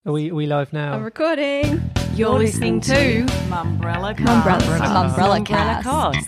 Are we live now? I'm recording. You're listening to Mumbrella Cast. Mumbrella Cast.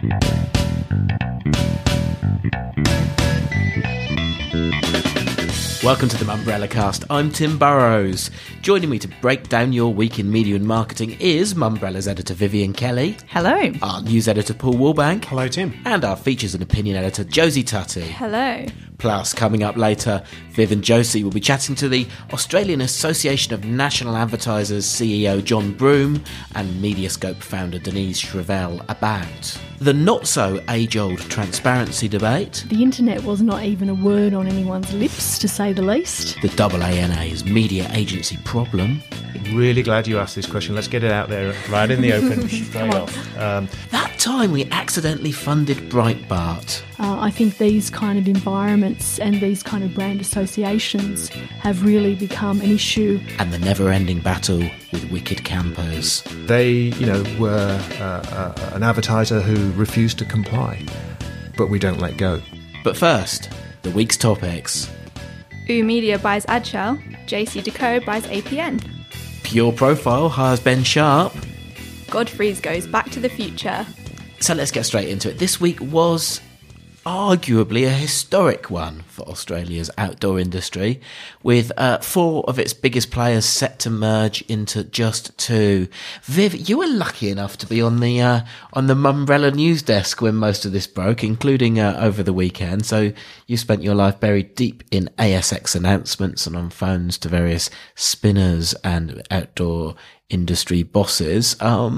Welcome to the Mumbrella Cast. I'm Tim Burrows. Joining me to break down your week in media and marketing is Mumbrella's editor Vivian Kelly. Hello. Our news editor Paul Warbank. Hello, Tim. And our features and opinion editor Josie Tutty. Hello. Plus, coming up later, Viv and Josie will be chatting to the Australian Association of National Advertisers CEO John Broome and Mediascope founder Denise Shrevell about the not-so-age-old transparency debate, The internet was not even a word on anyone's lips, to say the least. the AANA's media agency problem, Really glad you asked this question. Let's get it out there right in the open straight off. that time we accidentally funded Breitbart. I think these kind of environments and these kind of brand associations have really become an issue. And the never-ending battle with wicked campers. They, were an advertiser who refused to comply, but we don't let go. But first, the week's topics. Ooh Media buys Adshel. JCDecaux buys APN. Pure Profile hires Ben Sharp. Godfrey's goes Back to the Future. So let's get straight into it. This week was arguably a historic one for Australia's outdoor industry, with 4 of its biggest players set to merge into just 2. Viv, you were lucky enough to be on the Mumbrella news desk when most of this broke, including over the weekend. So you spent your life buried deep in ASX announcements and on phones to various spinners and outdoor industry bosses.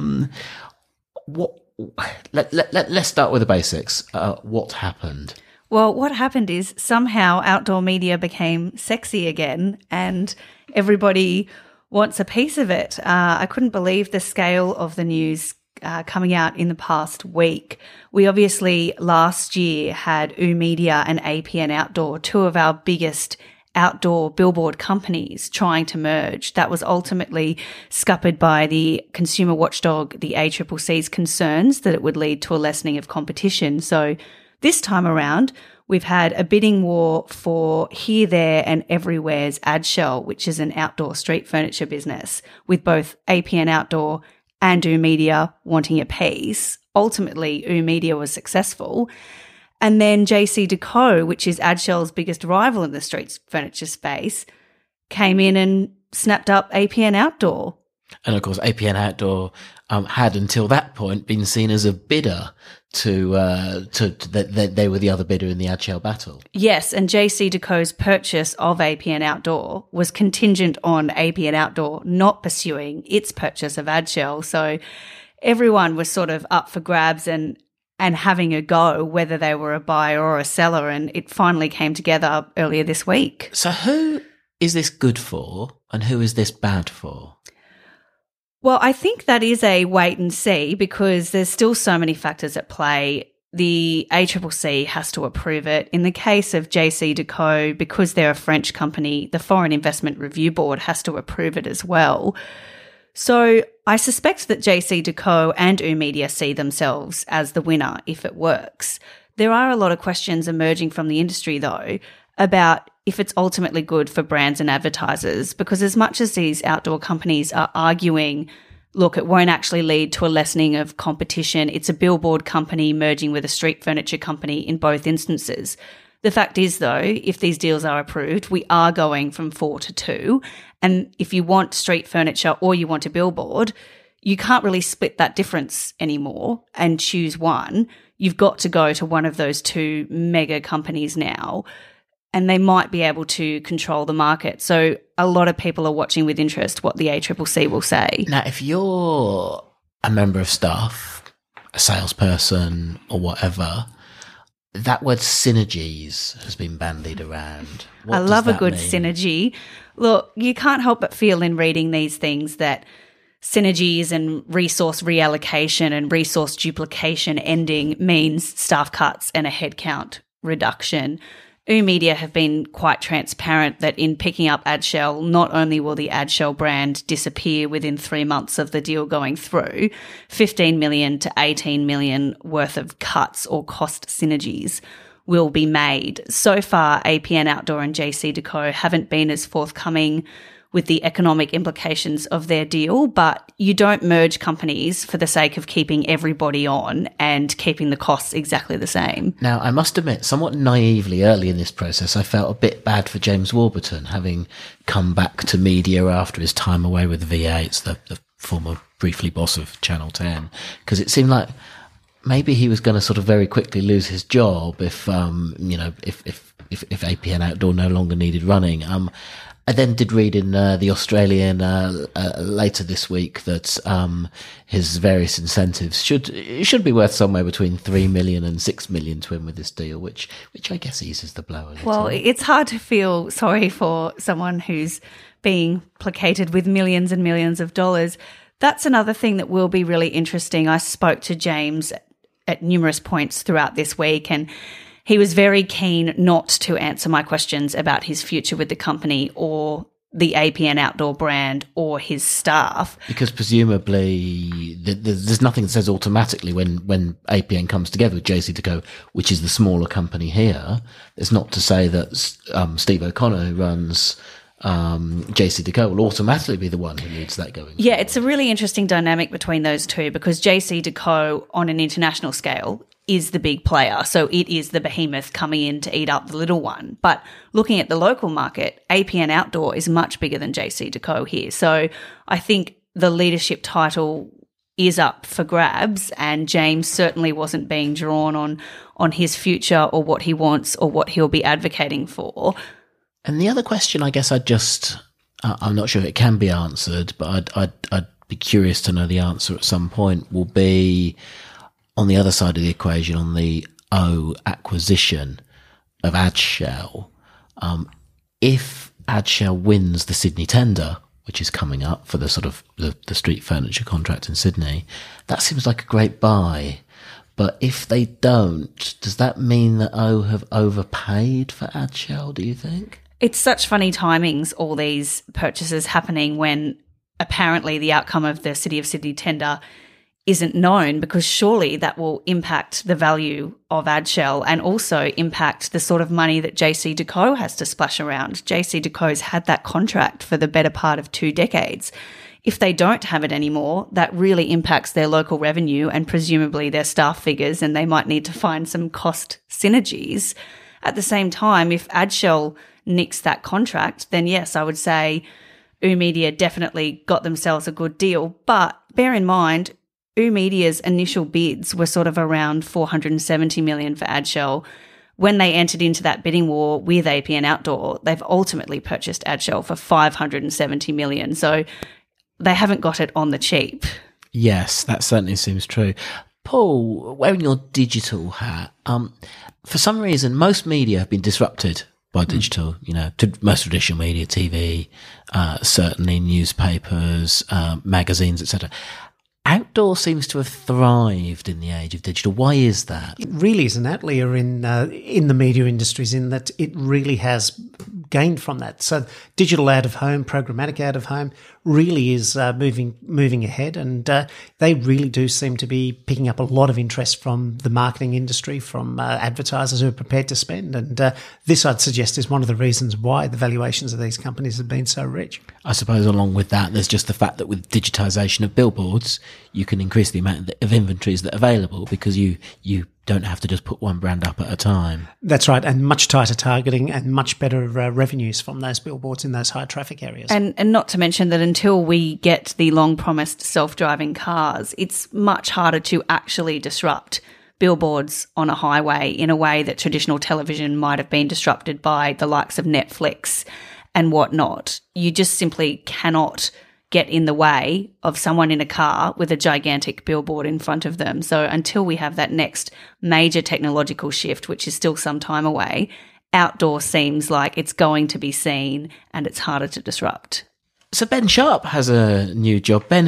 Let's start with the basics. What happened? Well, what happened is somehow outdoor media became sexy again and everybody wants a piece of it. I couldn't believe the scale of the news coming out in the past week. We obviously last year had Ooh Media and APN Outdoor, 2 of our biggest outdoor billboard companies, trying to merge. That was ultimately scuppered by the consumer watchdog, the ACCC's concerns that it would lead to a lessening of competition. So this time around, we've had a bidding war for Here, There and Everywhere's Adshel, which is an outdoor street furniture business, with both APN Outdoor and Ooh Media wanting a piece. Ultimately, Ooh Media was successful. And then JCDecaux, which is Adshel's biggest rival in the street furniture space, came in and snapped up APN Outdoor. And of course, APN Outdoor had until that point been seen as a bidder to they were the other bidder in the Adshel battle. Yes, and JCDecaux's purchase of APN Outdoor was contingent on APN Outdoor not pursuing its purchase of Adshel. So everyone was sort of up for grabs and having a go, whether they were a buyer or a seller, and it finally came together earlier this week. So who is this good for and who is this bad for? Well, I think that is a wait and see because there's still so many factors at play. The ACCC has to approve it. In the case of JCDecaux, because they're a French company, the Foreign Investment Review Board has to approve it as well. So I suspect that JCDecaux and Ooh Media see themselves as the winner if it works. There are a lot of questions emerging from the industry, though, about if it's ultimately good for brands and advertisers, because as much as these outdoor companies are arguing, look, it won't actually lead to a lessening of competition, it's a billboard company merging with a street furniture company in both instances. The fact is, though, if these deals are approved, we are going from 4 to 2. And if you want street furniture or you want a billboard, you can't really split that difference anymore and choose one. You've got to go to one of those 2 mega companies now, and they might be able to control the market. So a lot of people are watching with interest what the ACCC will say. Now, if you're a member of staff, a salesperson or whatever, that word synergies has been bandied around. What I does love a that good mean? synergy. Look, you can't help but feel in reading these things that synergies and resource reallocation and resource duplication ending means staff cuts and a headcount reduction. Ooh Media have been quite transparent that in picking up Adshel, not only will the Adshel brand disappear within 3 months of the deal going through, 15 million to 18 million worth of cuts or cost synergies will be made. So far, APN Outdoor and JCDecaux haven't been as forthcoming with the economic implications of their deal, but you don't merge companies for the sake of keeping everybody on and keeping the costs exactly the same. Now, I must admit, somewhat naively early in this process, I felt a bit bad for James Warburton, having come back to media after his time away with V8, the former briefly boss of Channel 10, because it seemed like maybe he was going to sort of very quickly lose his job if APN Outdoor no longer needed running. I then did read in the Australian later this week that his various incentives should be worth somewhere between 3 million and 6 million to him with this deal, which I guess eases the blow a little. Well, it's hard to feel sorry for someone who's being placated with millions and millions of dollars. That's another thing that will be really interesting. I spoke to James at numerous points throughout this week, and he was very keen not to answer my questions about his future with the company or the APN Outdoor brand or his staff. Because presumably there's nothing that says automatically when APN comes together with JCDecaux, which is the smaller company here, it's not to say that Steve O'Connor, who runs JCDecaux, will automatically be the one who leads that going. Yeah, it's a really interesting dynamic between those two, because JCDecaux on an international scale is the big player. So it is the behemoth coming in to eat up the little one. But looking at the local market, APN Outdoor is much bigger than JCDecaux here. So I think the leadership title is up for grabs, and James certainly wasn't being drawn on his future or what he wants or what he'll be advocating for. And the other question, I guess I'm not sure if it can be answered, but I'd be curious to know the answer at some point, will be on the other side of the equation, on the acquisition of Adshel. If Adshel wins the Sydney tender, which is coming up for the sort of the street furniture contract in Sydney, that seems like a great buy. But if they don't, does that mean that have overpaid for Adshel, do you think? It's such funny timings, all these purchases happening when apparently the outcome of the City of Sydney tender isn't known, because surely that will impact the value of Adshel and also impact the sort of money that JCDecaux has to splash around. JCDecaux's had that contract for the better part of 2 decades. If they don't have it anymore, that really impacts their local revenue and presumably their staff figures, and they might need to find some cost synergies. At the same time, if Adshel nicks that contract, then yes, I would say Media definitely got themselves a good deal. But bear in mind, Media's initial bids were sort of around 470 million for Adshel. When they entered into that bidding war with APN Outdoor, they've ultimately purchased Adshel for 570 million. So they haven't got it on the cheap. Yes, that certainly seems true. Paul, wearing your digital hat, for some reason, most media have been disrupted by digital, most traditional media, TV, certainly newspapers, magazines, etc. Outdoor seems to have thrived in the age of digital. Why is that? It really is an outlier in the media industries, in that it really has gained from that. So digital out of home, programmatic out of home really is moving ahead, and they really do seem to be picking up a lot of interest from the marketing industry, from advertisers who are prepared to spend. And this, I'd suggest, is one of the reasons why the valuations of these companies have been so rich. I suppose along with that, there's just the fact that with digitisation of billboards, you can increase the amount of inventories that are available, because you don't have to just put one brand up at a time. That's right, and much tighter targeting and much better revenues from those billboards in those high traffic areas. And not to mention that until we get the long-promised self-driving cars, it's much harder to actually disrupt billboards on a highway in a way that traditional television might have been disrupted by the likes of Netflix and whatnot. You just simply cannot get in the way of someone in a car with a gigantic billboard in front of them. So until we have that next major technological shift, which is still some time away, outdoor seems like it's going to be seen and it's harder to disrupt. So Ben Sharp has a new job. Ben,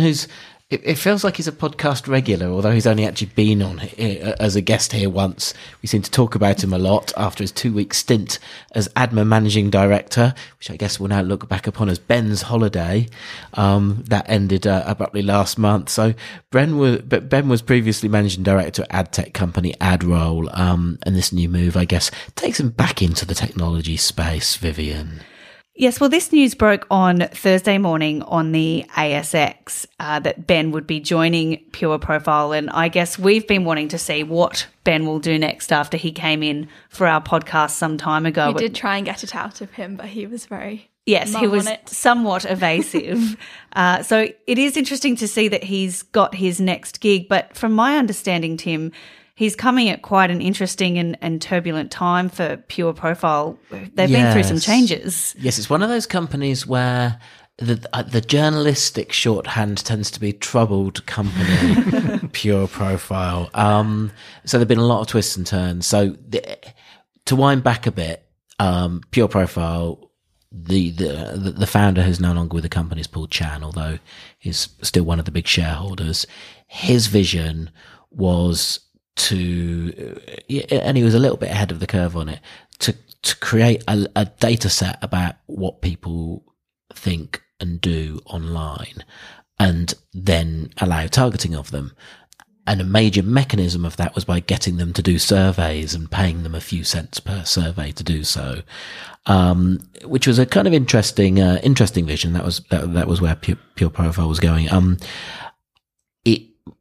it feels like he's a podcast regular, although he's only actually been on as a guest here once. We seem to talk about him a lot after his 2-week stint as ADMA Managing Director, which I guess we'll now look back upon as Ben's holiday. That ended abruptly last month. So Ben was previously Managing Director at ad tech company AdRoll, and this new move, I guess, takes him back into the technology space, Vivian. Yes, well, this news broke on Thursday morning on the ASX that Ben would be joining Pure Profile, and I guess we've been wanting to see what Ben will do next after he came in for our podcast some time ago. We did try and get it out of him, but he was very he was somewhat evasive. So it is interesting to see that he's got his next gig, but from my understanding, Tim, he's coming at quite an interesting and turbulent time for Pure Profile. They've been through some changes. Yes, it's one of those companies where the journalistic shorthand tends to be troubled company, Pure Profile. So there've been a lot of twists and turns. So to wind back a bit, Pure Profile, the founder who's no longer with the company is Paul Chan, although he's still one of the big shareholders. His vision was and he was a little bit ahead of the curve on it, to create a data set about what people think and do online and then allow targeting of them. And a major mechanism of that was by getting them to do surveys and paying them a few cents per survey to do so, which was a kind of interesting vision. That was where Pure Profile was going. It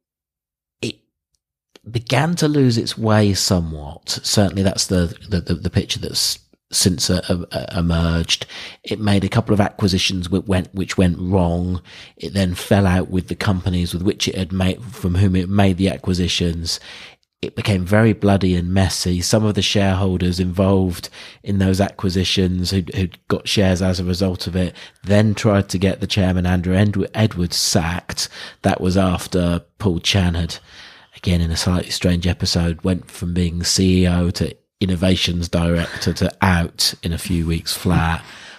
began to lose its way somewhat. Certainly that's the picture that's since emerged. It made a couple of acquisitions which went wrong. It then fell out with the companies with which it had made, from whom it made the acquisitions. It became very bloody and messy. Some of the shareholders involved in those acquisitions who'd got shares as a result of it then tried to get the chairman, Andrew Edwards, sacked. That was after Paul Chan had, again in a slightly strange episode, went from being CEO to innovations director to out in a few weeks flat.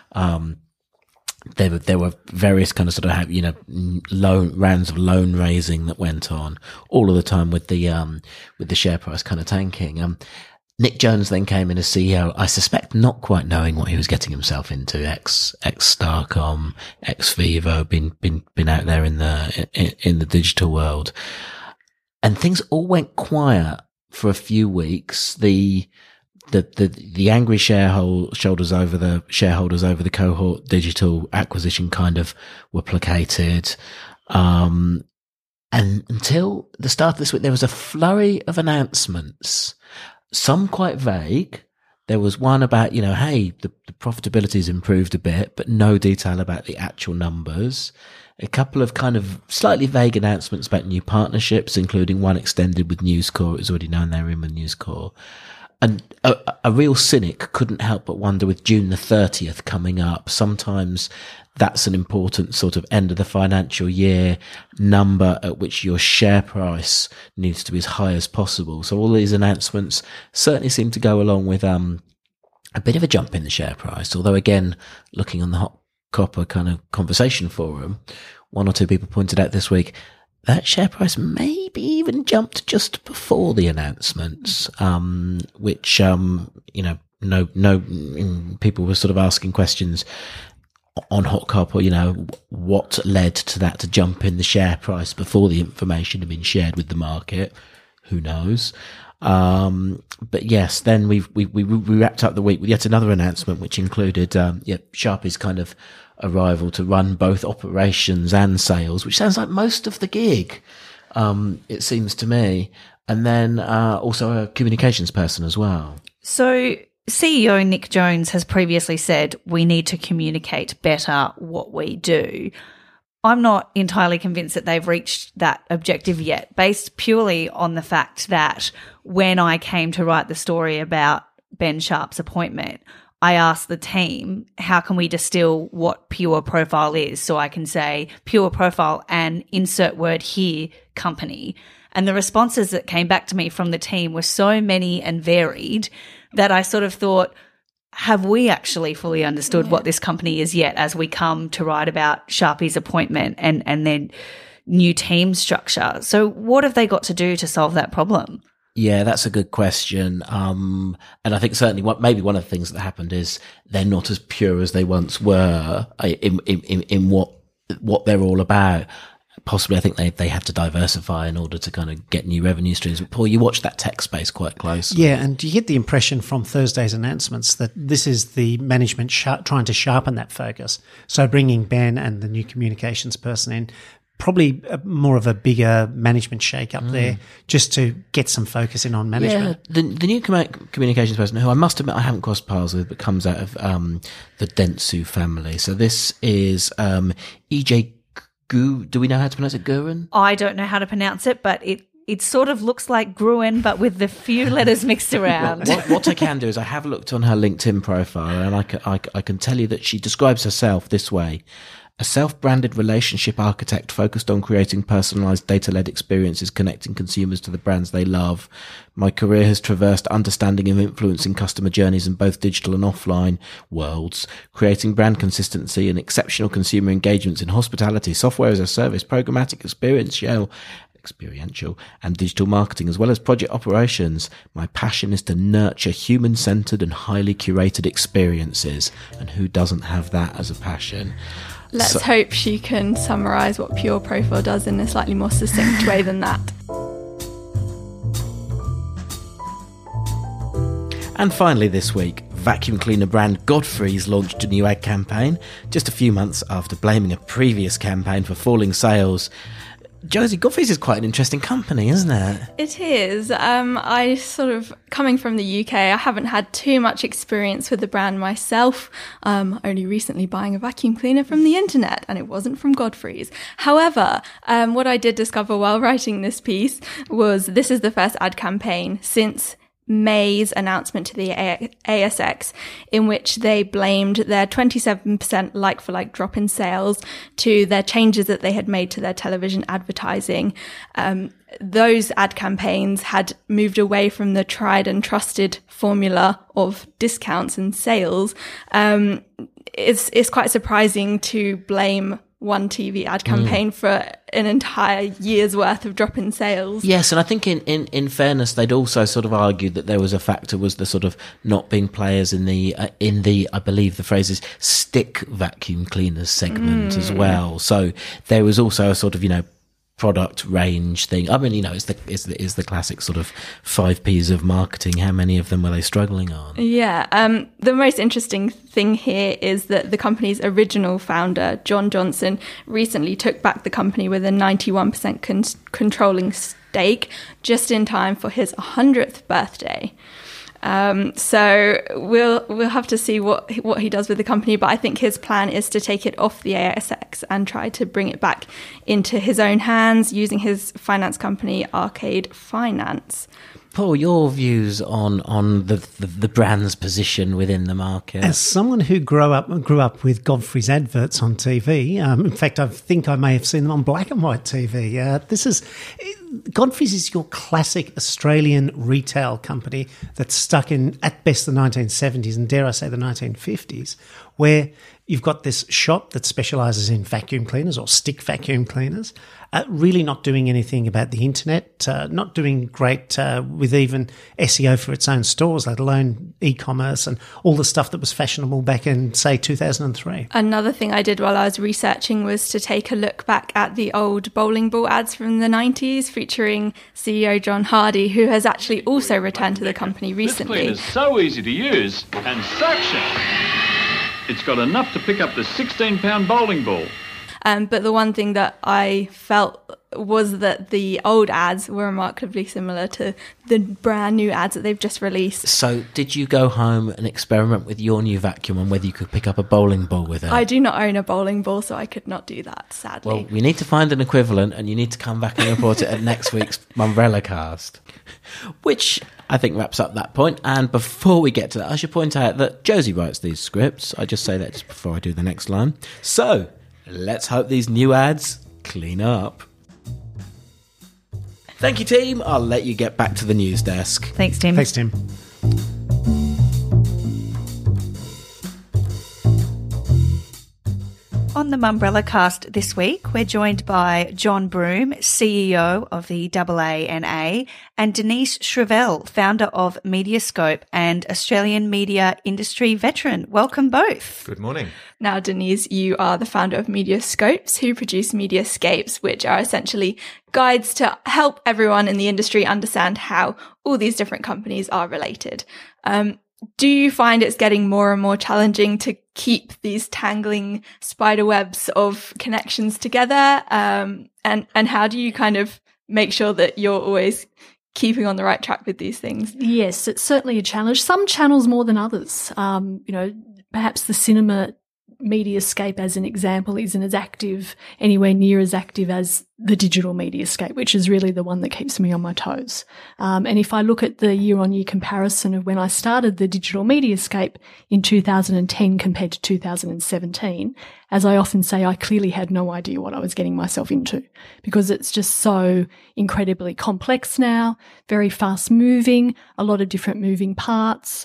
There were various kind of sort of rounds of loan raising that went on all of the time with the share price kind of tanking. Nick Jones then came in as CEO, I suspect not quite knowing what he was getting himself into. Ex Starcom, ex Vivo, been out there in the digital world. And things all went quiet for a few weeks. The angry shareholders over the Cohort Digital acquisition kind of were placated. And until the start of this week, there was a flurry of announcements, some quite vague. There was one about, hey, the profitability's improved a bit, but no detail about the actual numbers. A couple of kind of slightly vague announcements about new partnerships, including one extended with News Corp. It was already known they were in with News Corp. And a real cynic couldn't help but wonder, with June the 30th coming up, sometimes that's an important sort of end of the financial year number at which your share price needs to be as high as possible. So all these announcements certainly seem to go along with a bit of a jump in the share price. Although, again, looking on the Hot Copper kind of conversation forum, one or two people pointed out this week that share price maybe even jumped just before the announcements, which people were sort of asking questions on Hot Copper, what led to that to jump in the share price before the information had been shared with the market? Who knows? But yes, then we wrapped up the week with yet another announcement, which included, Sharpie's kind of arrival to run both operations and sales, which sounds like most of the gig, it seems to me. And then, also a communications person as well. So CEO Nick Jones has previously said we need to communicate better what we do. I'm not entirely convinced that they've reached that objective yet, based purely on the fact that when I came to write the story about Ben Sharp's appointment, I asked the team, how can we distill what Pure Profile is? So I can say Pure Profile and insert word here, company. And the responses that came back to me from the team were so many and varied that I sort of thought, have we actually fully understood what this company is yet, as we come to write about Sharpie's appointment and then new team structure? So what have they got to do to solve that problem? Yeah, that's a good question. And I think certainly maybe one of the things that happened is they're not as pure as they once were in what they're all about. Possibly, I think they have to diversify in order to kind of get new revenue streams. But Paul, you watch that tech space quite closely. Yeah, and you get the impression from Thursday's announcements that this is the management trying to sharpen that focus. So bringing Ben and the new communications person in, probably more of a bigger management shake-up there, just to get some focus in on management. Yeah, the new communications person, who I must admit I haven't crossed paths with, but comes out of the Dentsu family. So this is EJ do we know how to pronounce it? Guren? I don't know how to pronounce it, but it sort of looks like Gruen, but with the few letters mixed around. What I can do is I have looked on her LinkedIn profile, and I can tell you that she describes herself this way: a self-branded relationship architect focused on creating personalized data-led experiences connecting consumers to the brands they love. My career has traversed understanding and influencing customer journeys in both digital and offline worlds, creating brand consistency and exceptional consumer engagements in hospitality, software as a service, programmatic experiential and digital marketing, as well as project operations. My passion is to nurture human-centered and highly curated experiences. And who doesn't have that as a passion? Let's hope she can summarise what Pure Profile does in a slightly more succinct way than that. And finally this week, vacuum cleaner brand Godfrey's launched a new ad campaign just a few months after blaming a previous campaign for falling sales. Josie, Godfrey's is quite an interesting company, isn't it? It is. I sort of, coming from the UK, I haven't had too much experience with the brand myself. Only recently buying a vacuum cleaner from the internet, and it wasn't from Godfrey's. However, what I did discover while writing this piece was this is the first ad campaign since May's announcement to the ASX, in which they blamed their 27% like-for-like drop in sales to their changes that they had made to their television advertising. Those ad campaigns had moved away from the tried and trusted formula of discounts and sales. It's quite surprising to blame one TV ad campaign for an entire year's worth of drop in sales. Yes, and I think in fairness, they'd also sort of argued that there was a factor was the sort of not being players in the I believe the phrase is stick vacuum cleaners segment as well. So there was also a sort of, product range thing. I mean, it's the classic sort of 5 Ps of marketing. How many of them were they struggling on? Yeah. The most interesting thing here is that the company's original founder, John Johnson, recently took back the company with a 91% controlling stake just in time for his 100th birthday. So we'll have to see what he does with the company, but I think his plan is to take it off the ASX and try to bring it back into his own hands using his finance company, Arcade Finance. Paul, your views on the brand's position within the market? As someone who grew up with Godfrey's adverts on TV, in fact, I think I may have seen them on black and white TV. Godfrey's is your classic Australian retail company that's stuck in, at best, the 1970s and, dare I say, the 1950s, where you've got this shop that specialises in vacuum cleaners or stick vacuum cleaners, really not doing anything about the internet, not doing great with even SEO for its own stores, let alone e-commerce and all the stuff that was fashionable back in, say, 2003. Another thing I did while I was researching was to take a look back at the old bowling ball ads from the 90s featuring CEO John Hardy, who has actually also returned to the company recently. This cleaner's so easy to use and suction. It's got enough to pick up the 16-pound bowling ball. But the one thing that I felt was that the old ads were remarkably similar to the brand new ads that they've just released. So did you go home and experiment with your new vacuum on whether you could pick up a bowling ball with it? I do not own a bowling ball, so I could not do that, sadly. Well, we need to find an equivalent, and you need to come back and report it at next week's Umbrella Cast. Which I think wraps up that point. And before we get to that, I should point out that Josie writes these scripts. I just say that just before I do the next line. So let's hope these new ads clean up. Thank you, team. I'll let you get back to the news desk. Thanks, Tim. Thanks, Tim. On the the Mumbrella Cast this week, we're joined by John Broome, CEO of the AANA, and Denise Shrevell, founder of Mediascope and Australian media industry veteran. Welcome both. Good morning. Now, Denise, you are the founder of Mediascopes, who produce Mediascapes, which are essentially guides to help everyone in the industry understand how all these different companies are related. Do you find it's getting more and more challenging to keep these tangling spider webs of connections together? And how do you kind of make sure that you're always keeping on the right track with these things? Yes, it's certainly a challenge. Some channels more than others. Perhaps the cinema Mediascape, as an example, isn't as active, anywhere near as active as the digital Mediascape, which is really the one that keeps me on my toes. And if I look at the year-on-year comparison of when I started the digital Mediascape in 2010 compared to 2017, as I often say, I clearly had no idea what I was getting myself into, because it's just so incredibly complex now, very fast moving, a lot of different moving parts.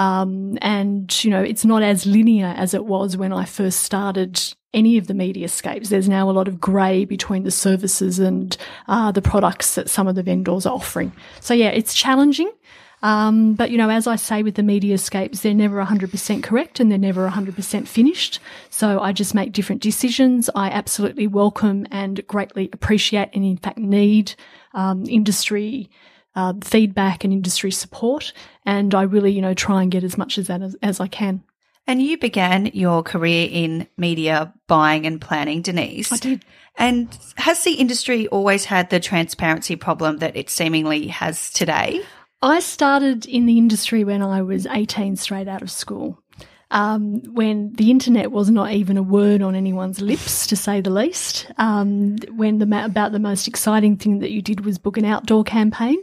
It's not as linear as it was when I first started any of the Mediascapes. There's now a lot of grey between the services and the products that some of the vendors are offering. So, yeah, it's challenging. But, as I say with the Mediascapes, they're never 100% correct and they're never 100% finished. So I just make different decisions. I absolutely welcome and greatly appreciate and, in fact, need industry feedback and industry support, and I really, try and get as much of that as I can. And you began your career in media buying and planning, Denise. I did. And has the industry always had the transparency problem that it seemingly has today? I started in the industry when I was 18, straight out of school. When the internet was not even a word on anyone's lips, to say the least, when about the most exciting thing that you did was book an outdoor campaign.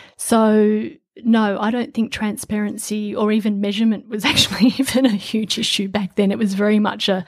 So, no, I don't think transparency or even measurement was actually even a huge issue back then. It was very much a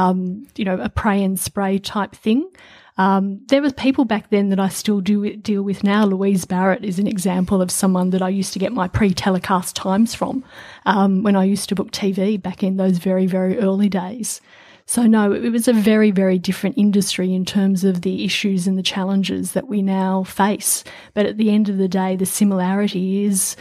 pray and spray type thing. There were people back then that I still deal with now. Louise Barrett is an example of someone that I used to get my pre-telecast times from when I used to book TV back in those very, very early days. So, no, it was a very, very different industry in terms of the issues and the challenges that we now face. But at the end of the day, the similarity is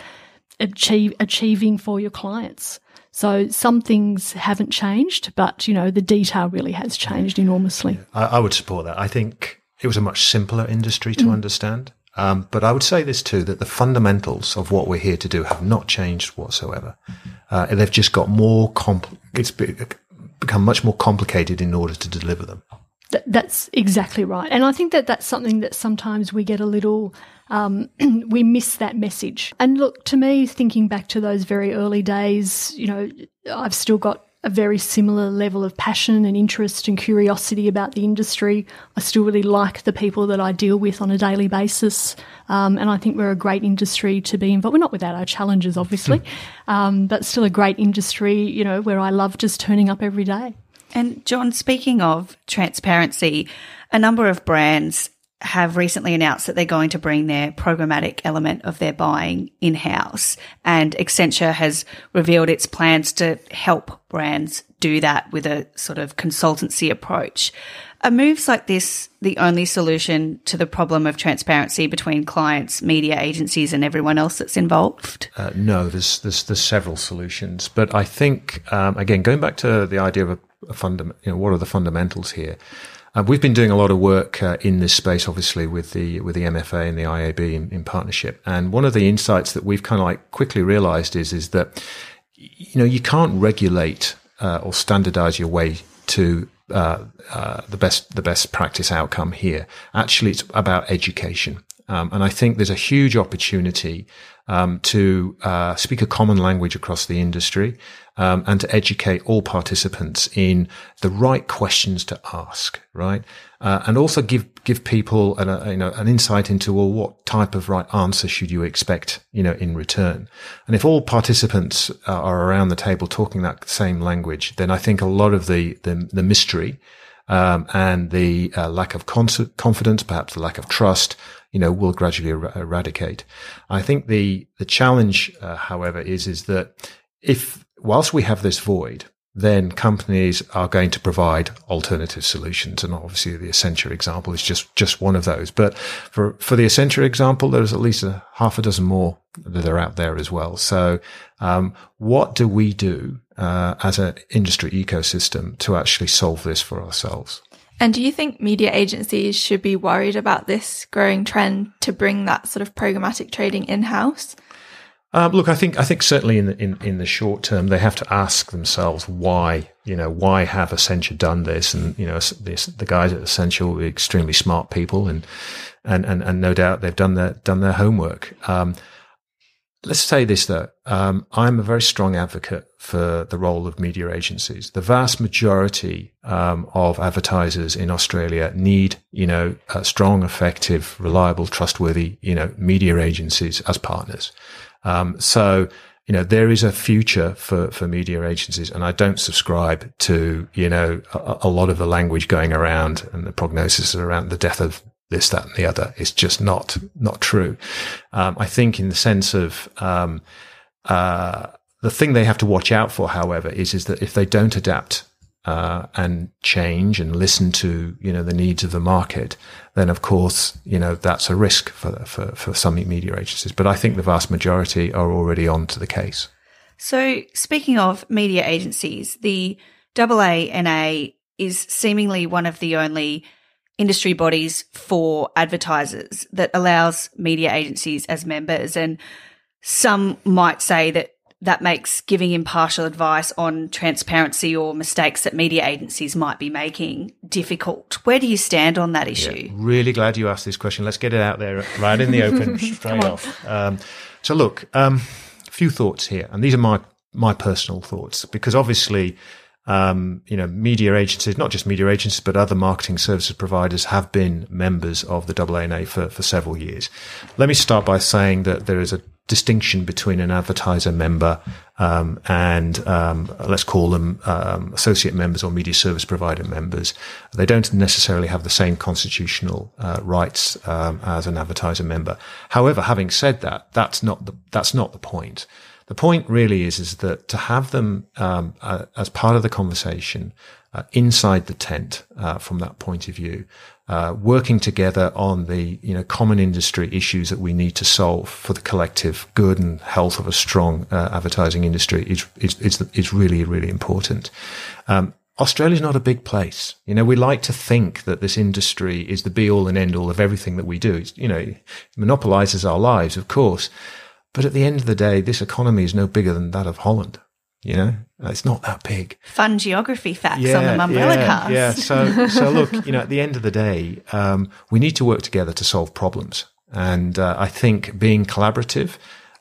achieving for your clients. So some things haven't changed, but, the detail really has changed enormously. I would support that. I think it was a much simpler industry to understand. But I would say this too, that the fundamentals of what we're here to do have not changed whatsoever. They've just got more it's become much more complicated in order to deliver them. That's exactly right. And I think that that's something that sometimes we get a little, we miss that message. And look, to me, thinking back to those very early days, I've still got a very similar level of passion and interest and curiosity about the industry. I still really like the people that I deal with on a daily basis. And I think we're a great industry to be involved. We're not without our challenges, obviously, but still a great industry, where I love just turning up every day. And John, speaking of transparency, a number of brands have recently announced that they're going to bring their programmatic element of their buying in-house, and Accenture has revealed its plans to help brands do that with a sort of consultancy approach. Are moves like this the only solution to the problem of transparency between clients, media agencies and everyone else that's involved? No, there's several solutions. But I think, again, going back to the idea of what are the fundamentals here? We've been doing a lot of work in this space, obviously, with the MFA and the IAB in partnership. And one of the insights that we've kind of quickly realized is that, you can't regulate or standardize your way to the best practice outcome here. Actually, it's about education. And I think there's a huge opportunity to speak a common language across the industry, and to educate all participants in the right questions to ask, right? And also give people an insight into, well, what type of right answer should you expect, in return. And if all participants are around the table talking that same language, then I think a lot of the mystery, and the lack of confidence, perhaps the lack of trust, will gradually eradicate. I think the challenge, however, is that whilst we have this void, then companies are going to provide alternative solutions. And obviously the Accenture example is just one of those. But for the Accenture example, there's at least a half a dozen more that are out there as well. So, what do we do, as an industry ecosystem to actually solve this for ourselves? And do you think media agencies should be worried about this growing trend to bring that sort of programmatic trading in-house? Look, I think certainly in the short term, they have to ask themselves why have Accenture done this? And, the guys at Accenture will be extremely smart people and no doubt they've done their homework. Let's say this though. I'm a very strong advocate for the role of media agencies. The vast majority, of advertisers in Australia need, strong, effective, reliable, trustworthy, media agencies as partners. So, there is a future for media agencies, and I don't subscribe to, a lot of the language going around and the prognosis around the death of this, that, and the other. It's just not true. I think in the sense of, the thing they have to watch out for, however, is that if they don't adapt, and change and listen to, the needs of the market, then of course, that's a risk for some media agencies. But I think the vast majority are already on to the case. So speaking of media agencies, the AANA is seemingly one of the only industry bodies for advertisers that allows media agencies as members. And some might say that makes giving impartial advice on transparency or mistakes that media agencies might be making difficult. Where do you stand on that issue? Yeah, really glad you asked this question. Let's get it out there right in the open straight off. So look, a few thoughts here, and these are my personal thoughts, because obviously, media agencies, not just media agencies, but other marketing services providers have been members of the AANA for several years. Let me start by saying that there is a distinction between an advertiser member and let's call them associate members or media service provider members. They don't necessarily have the same constitutional rights as an advertiser member. However, having said that, that's not the point. The point really is that to have them as part of the conversation inside the tent from that point of view, working together on the common industry issues that we need to solve for the collective good and health of a strong advertising industry is really, really important. Australia's not a big place. We like to think that this industry is the be all and end all of everything that we do. It monopolizes our lives, of course. But at the end of the day, this economy is no bigger than that of Holland. It's not that big. Fun geography facts on the Mumbrella Cast. Yeah. So look, at the end of the day, we need to work together to solve problems. And, I think being collaborative,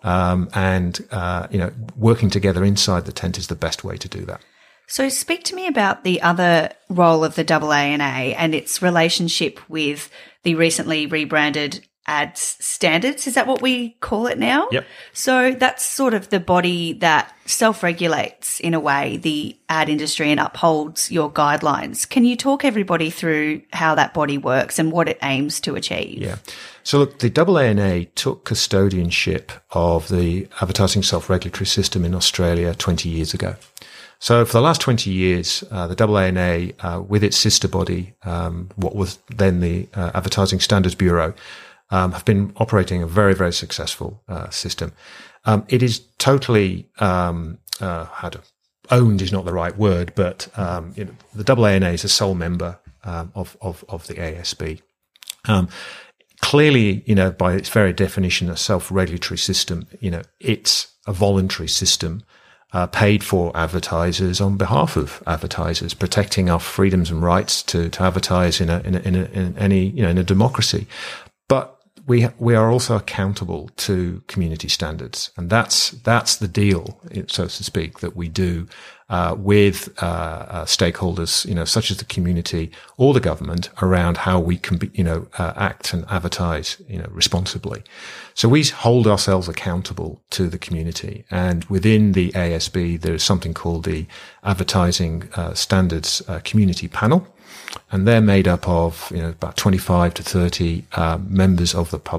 and working together inside the tent is the best way to do that. So speak to me about the other role of the AANA and its relationship with the recently rebranded Ads Standards. Is that what we call it now? Yep. So that's sort of the body that self-regulates, in a way, the ad industry and upholds your guidelines. Can you talk everybody through how that body works and what it aims to achieve? Yeah. So look, the AANA took custodianship of the advertising self-regulatory system in Australia 20 years ago. So for the last 20 years, the AANA, with its sister body, what was then the Advertising Standards Bureau, have been operating a very, very successful system. It is totally owned is not the right word, but the AANA is a sole member of the ASB. Clearly, by its very definition, a self-regulatory system. It's a voluntary system. Paid for advertisers on behalf of advertisers, protecting our freedoms and rights to advertise in a democracy. But we are also accountable to community standards, and that's the deal, so to speak, that we do with stakeholders, such as the community or the government, around how we can act and advertise, responsibly. So we hold ourselves accountable to the community, and within the ASB there is something called the Advertising Standards Community Panel. And they're made up of, about 25 to 30 members of the public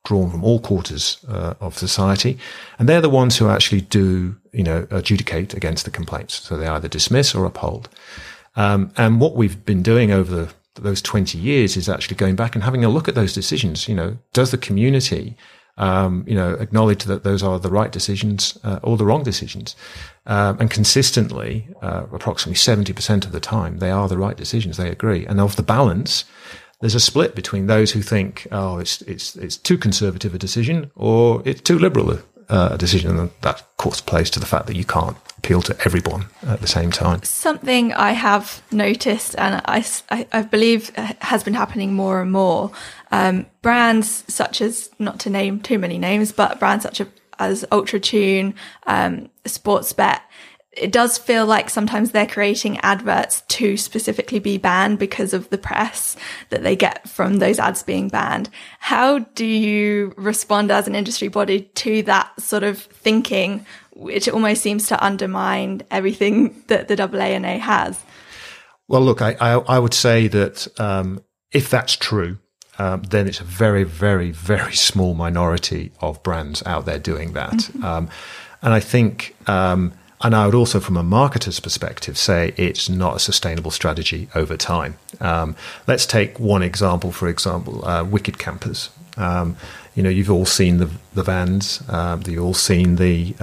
drawn from all quarters of society, and they're the ones who actually do, adjudicate against the complaints. So they either dismiss or uphold. And what we've been doing over those 20 years is actually going back and having a look at those decisions. Does the community, acknowledge that those are the right decisions or the wrong decisions? And consistently, approximately 70% of the time, they are the right decisions. They agree. And of the balance, there's a split between those who think, it's too conservative a decision or it's too liberal a decision. And that, of course, plays to the fact that you can't appeal to everyone at the same time. Something I have noticed, and I believe has been happening more and more, brands such as, not to name too many names, but brands such as UltraTune, Sportsbet, it does feel like sometimes they're creating adverts to specifically be banned because of the press that they get from those ads being banned. How do you respond as an industry body to that sort of thinking, which almost seems to undermine everything that the AANA has? Well, look, I would say that if that's true, then it's a very, very, very small minority of brands out there doing that. Mm-hmm. And I think... and I would also, from a marketer's perspective, say it's not a sustainable strategy over time. Let's take one example, for example, Wicked Campers. You've all seen the vans, you've all seen the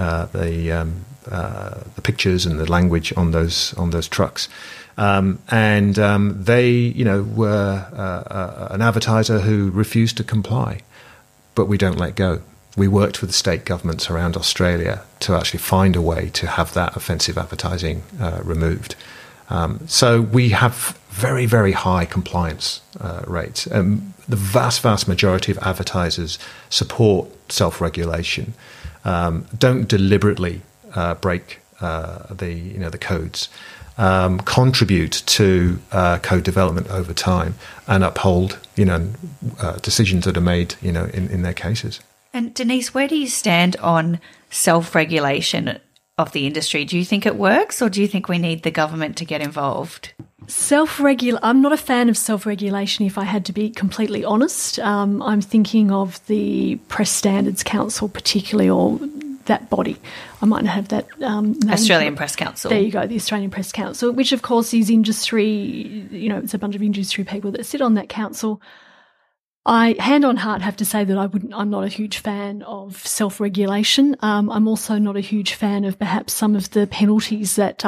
pictures and the language on those trucks. They, were an advertiser who refused to comply, but we don't let go. We worked with the state governments around Australia to actually find a way to have that offensive advertising removed. So we have very, very high compliance rates. The vast, vast majority of advertisers support self-regulation, don't deliberately break the codes, contribute to code development over time, and uphold decisions that are made in their cases. And Denise, where do you stand on self-regulation of the industry? Do you think it works, or do you think we need the government to get involved? I'm not a fan of self-regulation, if I had to be completely honest. I'm thinking of the Press Standards Council particularly, or that body. I might not have that name. Australian Press Council. There you go, the Australian Press Council, which of course is industry, it's a bunch of industry people that sit on that council. I, hand on heart, have to say that I'm not a huge fan of self-regulation. I'm also not a huge fan of perhaps some of the penalties that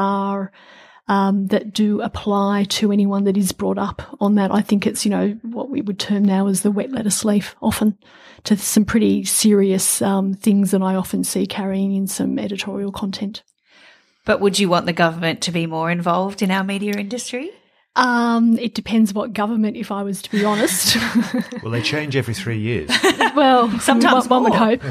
do apply to anyone that is brought up on that. I think it's, what we would term now as the wet lettuce leaf, often, to some pretty serious things that I often see carrying in some editorial content. But would you want the government to be more involved in our media industry? It depends what government, if I was to be honest. Well, they change every 3 years. Well, sometimes one would hope.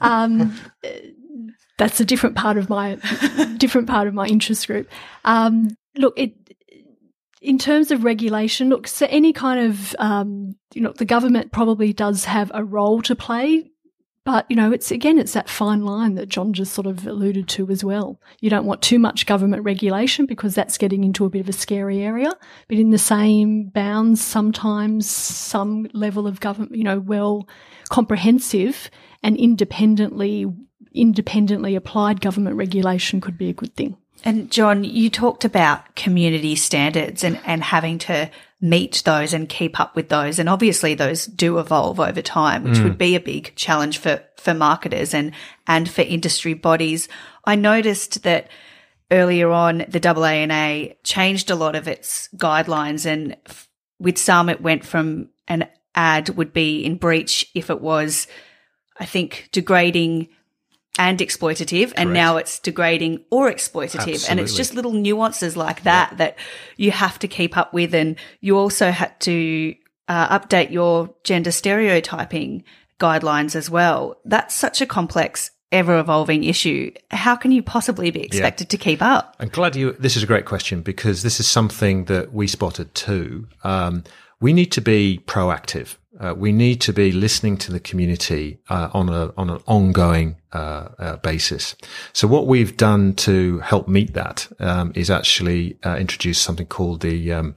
That's a different part of my interest group. Look, in terms of regulation, so any kind of the government probably does have a role to play. But, it's that fine line that John just sort of alluded to as well. You don't want too much government regulation because that's getting into a bit of a scary area. But in the same bounds, sometimes some level of government, comprehensive and independently applied government regulation could be a good thing. And John, you talked about community standards and having to meet those and keep up with those. And obviously those do evolve over time, which would be a big challenge for marketers and for industry bodies. I noticed that earlier on the AANA changed a lot of its guidelines, and with some it went from an ad would be in breach if it was, I think, degrading and exploitative. Correct. And now it's degrading or exploitative. Absolutely. And it's just little nuances like that that you have to keep up with. And you also had to update your gender stereotyping guidelines as well. That's such a complex, ever-evolving issue. How can you possibly be expected to keep up? I'm glad this is a great question, because this is something that we spotted too. We need to be proactive. We need to be listening to the community on an ongoing basis. So what we've done to help meet that is actually introduce something called the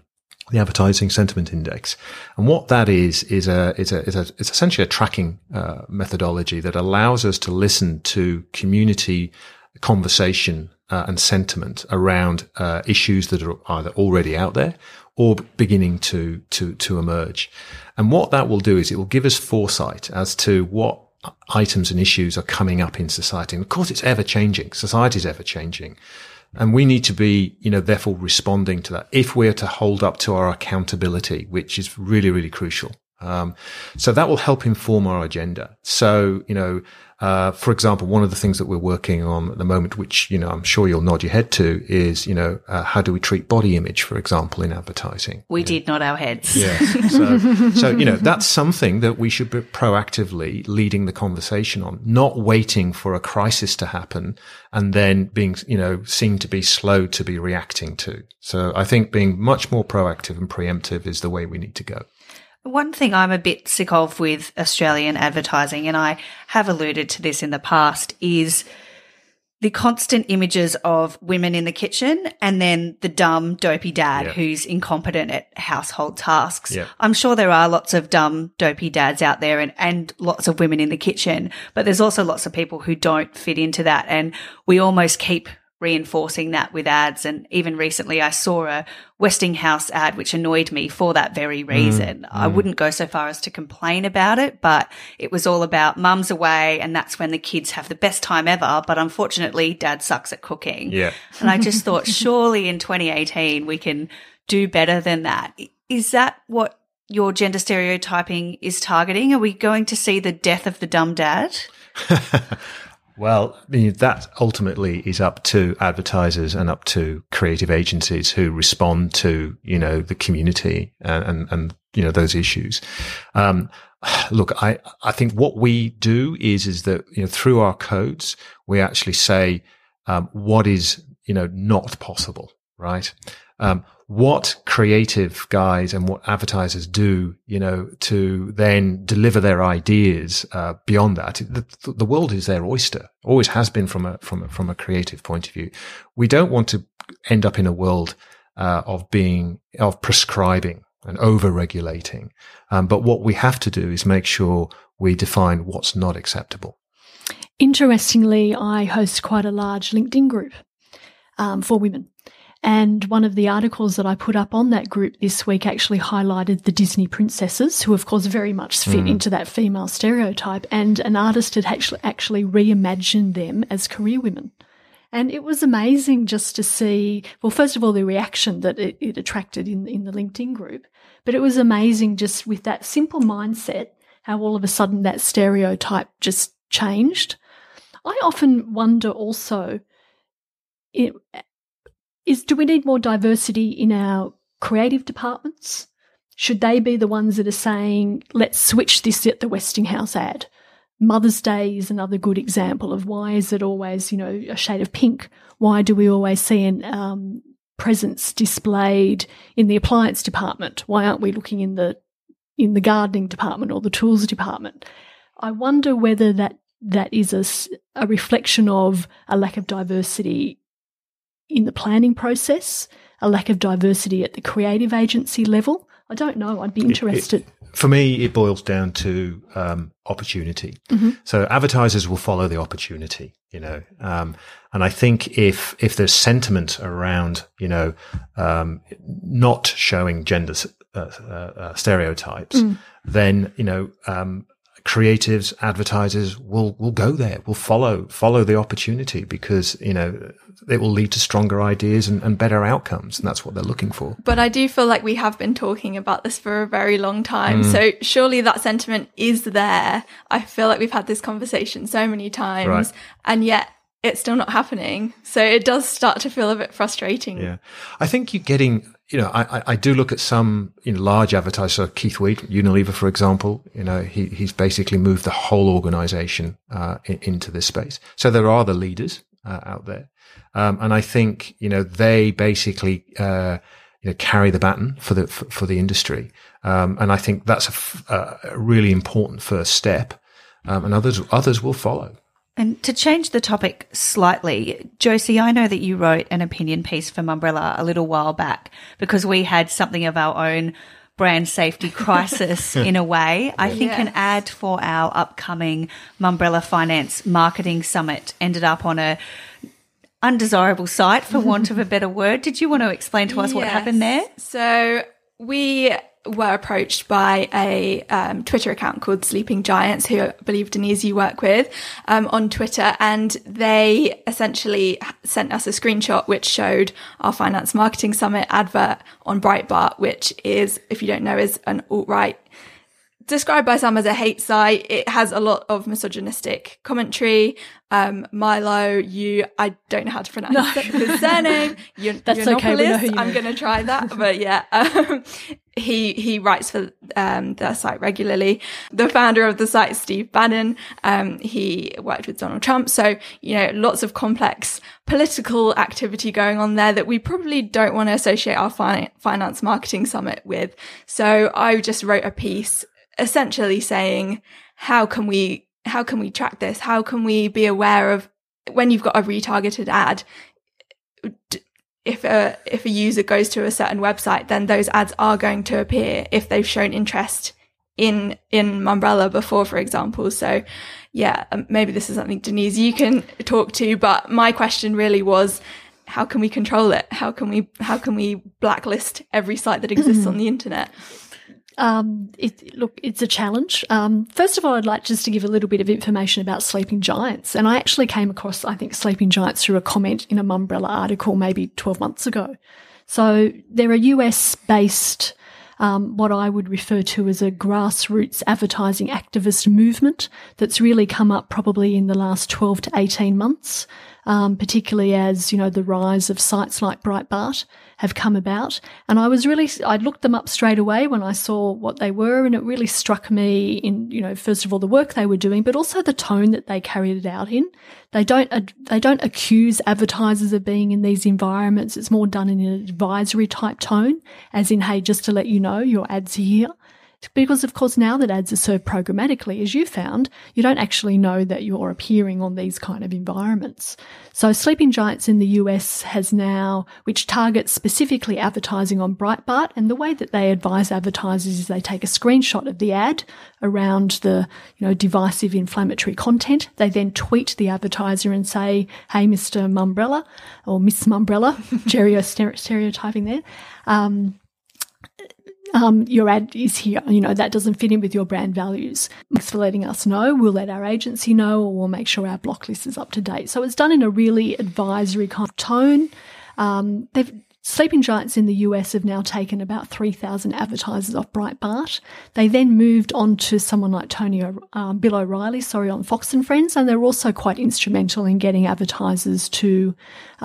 the Advertising Sentiment Index. And what that is it's essentially a tracking methodology that allows us to listen to community conversation and sentiment around issues that are either already out there or beginning to emerge. And what that will do is it will give us foresight as to what items and issues are coming up in society. And of course, it's ever changing. Society is ever changing. And we need to be, therefore responding to that if we're to hold up to our accountability, which is really, really crucial. So that will help inform our agenda. So, for example, one of the things that we're working on at the moment, which, I'm sure you'll nod your head to, is, how do we treat body image, for example, in advertising? We did nod our heads. Yeah. So, that's something that we should be proactively leading the conversation on, not waiting for a crisis to happen and then being, seen to be slow to be reacting to. So I think being much more proactive and preemptive is the way we need to go. One thing I'm a bit sick of with Australian advertising, and I have alluded to this in the past, is the constant images of women in the kitchen and then the dumb, dopey dad who's incompetent at household tasks. Yeah. I'm sure there are lots of dumb, dopey dads out there and lots of women in the kitchen, but there's also lots of people who don't fit into that. And we almost keep reinforcing that with ads. And even recently I saw a Westinghouse ad which annoyed me for that very reason. I wouldn't go so far as to complain about it, but it was all about mum's away and that's when the kids have the best time ever, but unfortunately dad sucks at cooking. Yeah. And I just thought surely in 2018 we can do better than that. Is that what your gender stereotyping is targeting? Are we going to see the death of the dumb dad? Well, that ultimately is up to advertisers and up to creative agencies who respond to, the community and those issues. Look, I think what we do is that, through our codes, we actually say, what is, not possible, right? What creative guys and what advertisers do, to then deliver their ideas beyond that. The world is their oyster, always has been from a creative point of view. We don't want to end up in a world of prescribing and over-regulating. But what we have to do is make sure we define what's not acceptable. Interestingly, I host quite a large LinkedIn group for women. And one of the articles that I put up on that group this week actually highlighted the Disney princesses, who of course very much fit into that female stereotype. And an artist had actually reimagined them as career women. And it was amazing just to see, well, first of all, the reaction that it attracted in the LinkedIn group. But it was amazing just with that simple mindset, how all of a sudden that stereotype just changed. I often wonder also, do we need more diversity in our creative departments? Should they be the ones that are saying, let's switch this at the Westinghouse ad? Mother's Day is another good example of why is it always, a shade of pink? Why do we always see presents displayed in the appliance department? Why aren't we looking in the gardening department or the tools department? I wonder whether that is a reflection of a lack of diversity in the planning process, a lack of diversity at the creative agency level. I don't know. I'd be interested. For me, it boils down to opportunity. Mm-hmm. So advertisers will follow the opportunity, and I think if there's sentiment around, not showing gender stereotypes, then, creatives, advertisers will go there, will follow the opportunity because, it will lead to stronger ideas and better outcomes. And that's what they're looking for. But I do feel like we have been talking about this for a very long time. So surely that sentiment is there. I feel like we've had this conversation so many times and yet it's still not happening. So it does start to feel a bit frustrating. Yeah. I think you're getting, I do look at some large advertisers, so Keith Weed, Unilever, for example, he's basically moved the whole organization into this space. So there are the leaders out there. And I think, they basically, carry the baton for the industry. And I think that's a really important first step. And others will follow. And to change the topic slightly, Josie, I know that you wrote an opinion piece for Mumbrella a little while back because we had something of our own brand safety crisis in a way. I think an ad for our upcoming Mumbrella Finance Marketing Summit ended up on a undesirable site, for want of a better word. Did you want to explain to us what happened there? So we were approached by a Twitter account called Sleeping Giants, who I believe, Denise, you work with, on Twitter. And they essentially sent us a screenshot which showed our Finance Marketing Summit advert on Breitbart, which is, if you don't know, is an alt-right, described by some as a hate site. It has a lot of misogynistic commentary. Milo, I don't know how to pronounce his surname. That's okay. We know who you I'm going to try that. But he writes for the site regularly. The founder of the site, Steve Bannon, he worked with Donald Trump. So, lots of complex political activity going on there that we probably don't want to associate our Finance Marketing Summit with. So I just wrote a piece essentially saying, how can we track this? How can we be aware of when you've got a retargeted ad? If a user goes to a certain website, then those ads are going to appear if they've shown interest in Mumbrella before, for example. So maybe this is something, Denise, you can talk to, but my question really was, how can we control it? How can we blacklist every site that exists on the internet? It's a challenge. First of all, I'd like just to give a little bit of information about Sleeping Giants. And I actually came across, I think, Sleeping Giants through a comment in a Mumbrella article maybe 12 months ago. So they're a US-based, what I would refer to as a grassroots advertising activist movement that's really come up probably in the last 12 to 18 months, particularly as, the rise of sites like Breitbart have come about. And I looked them up straight away when I saw what they were, and it really struck me in, first of all, the work they were doing, but also the tone that they carried it out in. They don't accuse advertisers of being in these environments. It's more done in an advisory type tone, as in, hey, just to let you know, your ads are here. Because, of course, now that ads are served programmatically, as you found, you don't actually know that you're appearing on these kind of environments. So Sleeping Giants in the US has now, which targets specifically advertising on Breitbart, and the way that they advise advertisers is they take a screenshot of the ad around the, divisive inflammatory content. They then tweet the advertiser and say, hey, Mr. Mumbrella, or Miss Mumbrella, stereotyping there, your ad is here, that doesn't fit in with your brand values. Thanks for letting us know. We'll let our agency know, or we'll make sure our block list is up to date. So it's done in a really advisory kind of tone. Sleeping Giants in the US have now taken about 3,000 advertisers off Breitbart. They then moved on to someone like Bill O'Reilly, on Fox and Friends, and they're also quite instrumental in getting advertisers to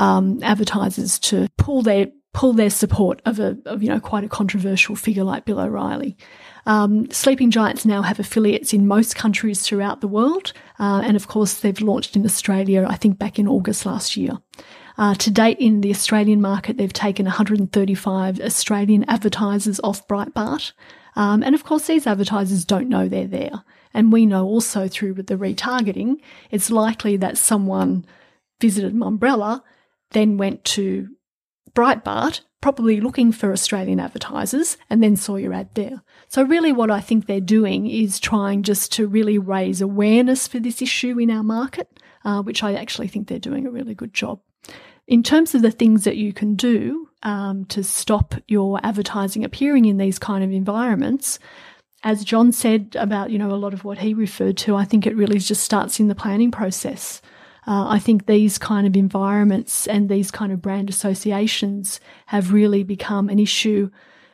pull their support of quite a controversial figure like Bill O'Reilly. Sleeping Giants now have affiliates in most countries throughout the world, and of course they've launched in Australia, I think back in August last year. To date in the Australian market, they've taken 135 Australian advertisers off Breitbart, and of course these advertisers don't know they're there. And we know also through the retargeting, it's likely that someone visited Mumbrella, then went to Breitbart, probably looking for Australian advertisers, and then saw your ad there. So really what I think they're doing is trying just to really raise awareness for this issue in our market, which I actually think they're doing a really good job. In terms of the things that you can do to stop your advertising appearing in these kind of environments, as John said about, a lot of what he referred to, I think it really just starts in the planning process. I think these kind of environments and these kind of brand associations have really become an issue,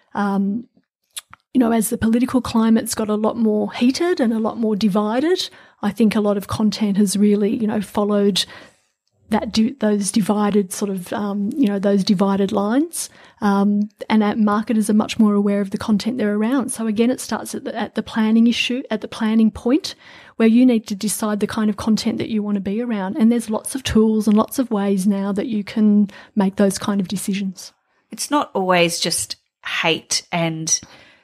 as the political climate's got a lot more heated and a lot more divided. I think a lot of content has really, followed those divided those divided lines. And that marketers are much more aware of the content they're around. So again, it starts at the planning issue, at the planning point, where you need to decide the kind of content that you want to be around. And there's lots of tools and lots of ways now that you can make those kind of decisions. It's not always just hate and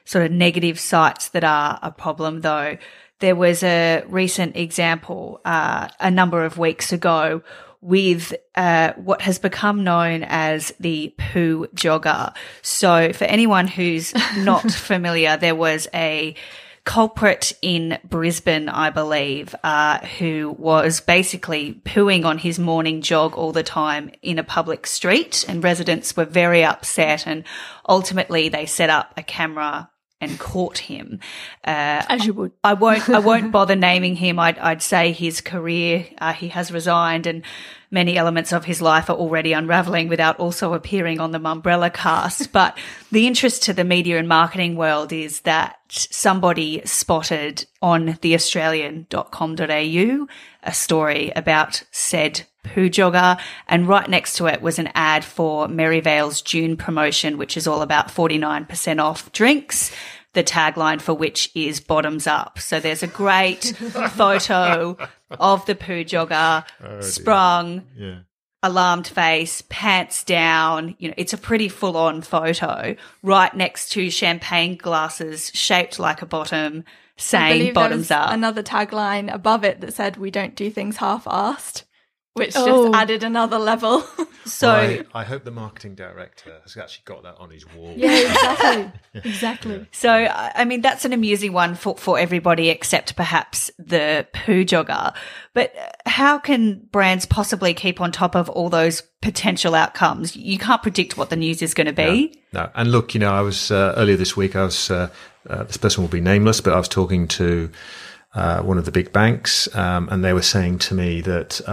sort of negative sites that are a problem, though. There was a recent example a number of weeks ago with what has become known as the poo jogger. So for anyone who's not familiar, there was a culprit in Brisbane, I believe, who was basically pooing on his morning jog all the time in a public street, and residents were very upset, and ultimately they set up a camera and caught him. As you would. I won't bother naming him. I'd say his career, he has resigned, and many elements of his life are already unravelling without also appearing on the Mumbrella cast. But the interest to the media and marketing world is that somebody spotted on theaustralian.com.au a story about said poo jogger, and right next to it was an ad for Merivale's June promotion, which is all about 49% off drinks, the tagline for which is bottoms up. So there's a great photo of the poo jogger, sprung, alarmed face, pants down. You know, it's a pretty full-on photo right next to champagne glasses shaped like a bottom, saying bottoms up. Another tagline above it that said, "We don't do things half-assed," which just added another level. So I hope the marketing director has actually got that on his wall. Yeah, exactly. Exactly. So, I mean, that's an amusing one for everybody except perhaps the poo jogger. But how can brands possibly keep on top of all those potential outcomes? You can't predict what the news is going to be. No. And look, I was earlier this week, this person will be nameless, but I was talking to one of the big banks, and they were saying to me that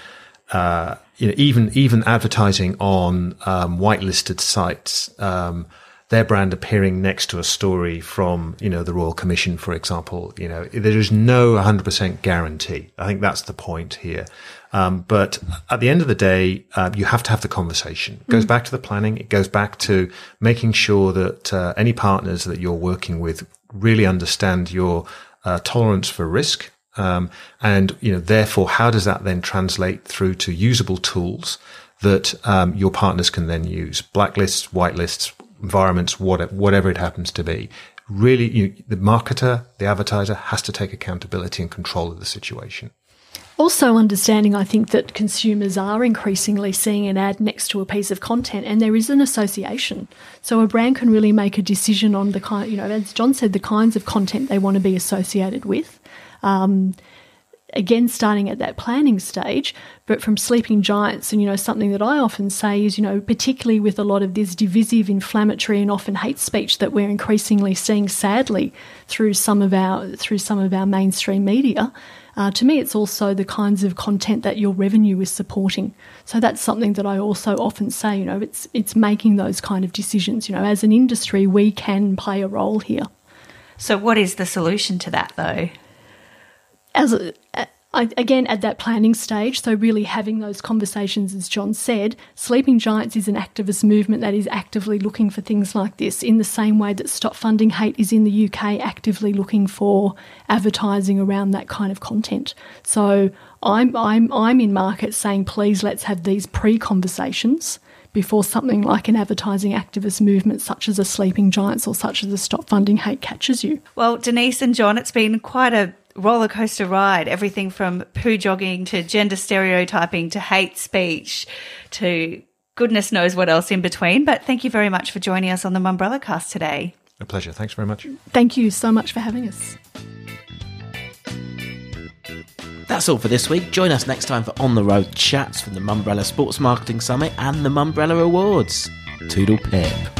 even advertising on whitelisted sites, their brand appearing next to a story from the Royal Commission, for example, there is no 100% guarantee. I think that's the point here. But at the end of the day, you have to have the conversation. It goes back to the planning. It goes back to making sure that any partners that you're working with really understand your tolerance for risk. And therefore, how does that then translate through to usable tools that your partners can then use? Blacklists, whitelists, environments, whatever it happens to be. Really, the marketer, the advertiser has to take accountability and control of the situation. Also understanding, I think, that consumers are increasingly seeing an ad next to a piece of content, and there is an association. So a brand can really make a decision on the kind, as John said, the kinds of content they want to be associated with. Again, starting at that planning stage, but from Sleeping Giants, and something that I often say is, particularly with a lot of this divisive, inflammatory, and often hate speech that we're increasingly seeing, sadly, through some of our mainstream media. To me, it's also the kinds of content that your revenue is supporting. So that's something that I also often say. It's making those kind of decisions. As an industry, we can play a role here. So, what is the solution to that, though? Again, at that planning stage, so really having those conversations, as John said, Sleeping Giants is an activist movement that is actively looking for things like this, in the same way that Stop Funding Hate is in the UK actively looking for advertising around that kind of content. So I'm in market saying, please, let's have these pre-conversations before something like an advertising activist movement such as a Sleeping Giants or such as a Stop Funding Hate catches you. Well, Denise and John, it's been quite a roller coaster ride, everything from poo jogging to gender stereotyping to hate speech to goodness knows what else in between. But thank you very much for joining us on the Mumbrella Cast today. A pleasure. Thanks very much. Thank you so much for having us. That's all for this week. Join us next time for On the Road chats from the Mumbrella Sports Marketing Summit and the Mumbrella Awards. Toodle pip.